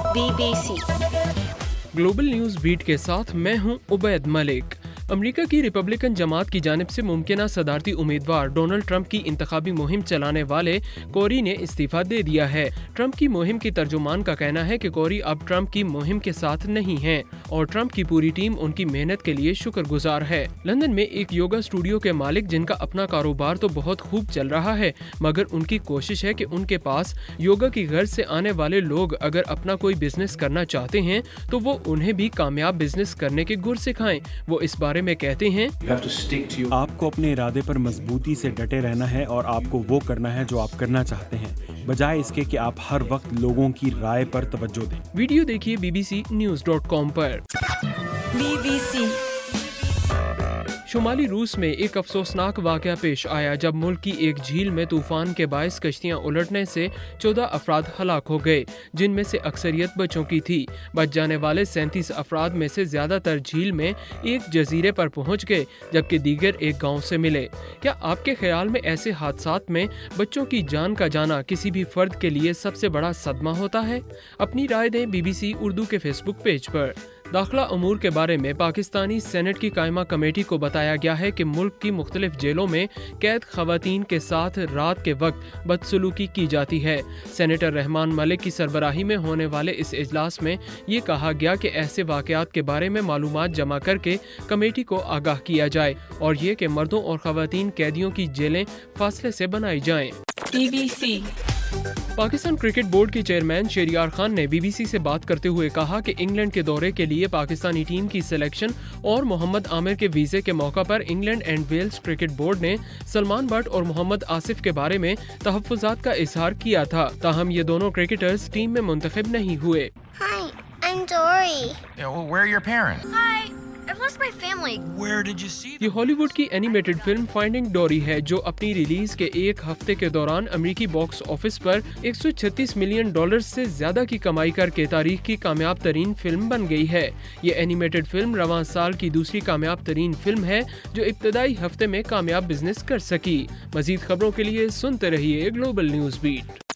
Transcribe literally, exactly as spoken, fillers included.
Be B C global news beat के साथ मैं हूं उबैद मलिक। अमेरिका की रिपब्लिकन जमात की जानिब से मुमकिना सदारती उम्मीदवार डोनाल्ड ट्रंप की इंतखाबी मुहिम चलाने वाले कोरी ने इस्तीफा दे दिया है। ट्रंप की मुहिम की तर्जुमान का कहना है कि कोरी अब ट्रंप की मुहिम के साथ नहीं है और ट्रंप की पूरी टीम उनकी मेहनत के लिए शुक्रगुजार है। लंदन में एक योगा स्टूडियो के मालिक, जिनका अपना कारोबार तो बहुत खूब चल रहा है, मगर उनकी कोशिश है कि उनके पास योगा की गर्ज से आने वाले लोग अगर अपना कोई बिजनेस करना चाहते हैं तो वो उन्हें भी कामयाब बिजनेस करने के गुर सिखाएं। वो इस बारे में कहते हैं, आपको अपने इरादे पर मजबूती से डटे रहना है और आपको वो करना है जो आप करना चाहते हैं, बजाय इसके कि आप हर वक्त लोगों की राय पर तवज्जो दें। वीडियो देखिए B B C news dot com पर। बी बी सी शुमाली रूस में एक अफसोसनाक वाक़या पेश आया जब मुल्क की एक झील में तूफान के बायस कश्तियां उलटने से चौदह अफराद हलाक हो गए, जिनमें से अक्सरियत बच्चों की थी। बच जाने वाले सैंतीस अफराद में से ज्यादातर झील में एक जजीरे पर पहुंच गए, जबकि दीगर एक गांव से मिले। क्या आपके ख्याल में ऐसे हादसात में बच्चों की जान का जाना किसी भी फर्द के लिए सबसे बड़ा सदमा होता है? अपनी राय दें बी बी सी उर्दू के फेसबुक पेज पर। दाखिला अमूर के बारे में पाकिस्तानी सेनेट की कायमा कमेटी को बताया गया है कि मुल्क की मुख्तलिफ जेलों में कैद खवातीन के साथ रात के वक्त बदसलूकी की जाती है। सेनेटर रहमान मलिक की सरबराही में होने वाले इस इजलास में ये कहा गया कि ऐसे वाक़यात के बारे में मालूमात जमा करके कमेटी को आगाह किया जाए और ये कि मर्दों और खवातीन कैदियों की जेलें फासले से बनाई जाएं। B B C Pakistan cricket board के चेयरमैन शेरियार खान ने बी बी सी से बात करते हुए कहा कि इंग्लैंड के दौरे के लिए पाकिस्तानी टीम की सिलेक्शन और मोहम्मद आमिर के वीजे के मौका पर England and Wales cricket board ने सलमान बट और मोहम्मद आसिफ के बारे में तहफ़्फ़ुज़ात का इजहार किया था। ताहम ये दोनों क्रिकेटर्स टीम में मुंतखब नहीं हुए। Hi, I'm Dory. Yeah, well, where are your parents? Hi, I've lost my family. Where did you see ये them? हॉलीवुड की एनिमेटेड फिल्म फाइंडिंग डोरी है, जो अपनी रिलीज के एक हफ्ते के दौरान अमेरिकी बॉक्स ऑफिस पर एक सौ छत्तीस मिलियन डॉलर से ज्यादा की कमाई करके तारीख की कामयाब तरीन फिल्म बन गई है। ये एनिमेटेड फिल्म रवां साल की दूसरी कामयाब तरीन फिल्म है जो इब्तदाई हफ्ते में कामयाब बिजनेस कर सकी। मजीद खबरों के लिए सुनते रहिए ग्लोबल न्यूज बीट।